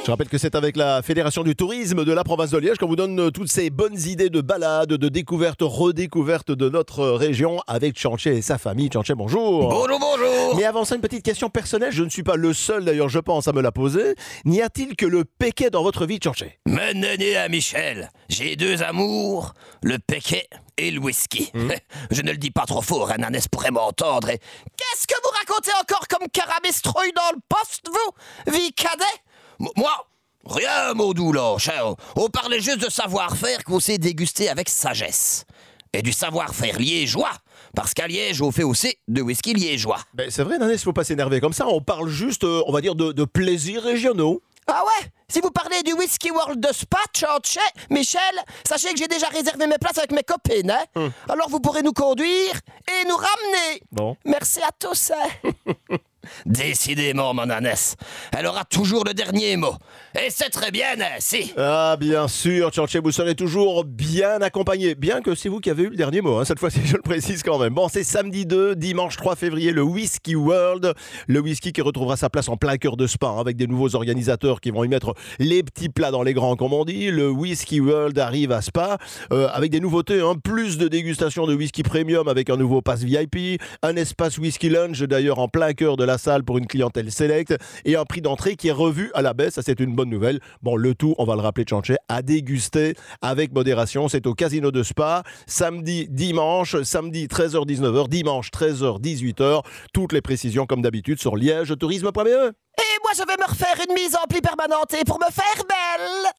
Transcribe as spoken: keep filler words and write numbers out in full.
Je rappelle que c'est avec la Fédération du tourisme de la province de Liège qu'on vous donne toutes ces bonnes idées de balades, de découvertes, redécouvertes de notre région avec Tchanché et sa famille. Tchanché, bonjour. Bonjour, bonjour. Mais avant ça, une petite question personnelle. Je ne suis pas le seul d'ailleurs, je pense, à me la poser. N'y a-t-il que le péquet dans votre vie, Tchanché? Mon année à Michel, j'ai deux amours, le péquet et le whisky. Mmh. Je ne le dis pas trop fort, un ânesse pourrait m'entendre. Et... Qu'est-ce que vous racontez encore comme carabistrouille dans le poste, vous, vie cadet? M- Moi, rien, mon doux lâche. Hein. On parlait juste de savoir-faire qu'on sait déguster avec sagesse. Et du savoir-faire liégeois. Parce qu'à Liège, on fait aussi de whisky liégeois. Ben, c'est vrai, Nanès, faut pas s'énerver comme ça. On parle juste, euh, on va dire, de, de plaisirs régionaux. Ah ouais? Si vous parlez du Whisky World de Spa, Tchanché, Michel, sachez que j'ai déjà réservé mes places avec mes copines. Hein? Hum. Alors vous pourrez nous conduire et nous ramener. Bon. Merci à tous. Hein? Décidément, mon ânesse, elle aura toujours le dernier mot. Et c'est très bien ainsi. Ah, bien sûr, Tchanché, vous serez toujours bien accompagné. Bien que c'est vous qui avez eu le dernier mot, hein, cette fois-ci, je le précise quand même. Bon, c'est samedi deux, dimanche trois février, le Whisky World. Le whisky qui retrouvera sa place en plein cœur de Spa, hein, avec des nouveaux organisateurs qui vont y mettre les petits plats dans les grands, comme on dit. Le Whisky World arrive à Spa, euh, avec des nouveautés, hein, plus de dégustation de whisky premium avec un nouveau pass V I P, un espace whisky lunch d'ailleurs en plein cœur de la salle pour une clientèle select, et un prix d'entrée qui est revu à la baisse. Ça, c'est une bonne nouvelle. Bon, le tout, on va le rappeler, Tchanché, à déguster avec modération. C'est au Casino de Spa, samedi, dimanche, samedi treize heures dix-neuf heures, dimanche treize heures dix-huit heures. Toutes les précisions, comme d'habitude, sur liège tourisme point b e. Et moi, je vais me refaire une mise en pli permanente pour me faire belle.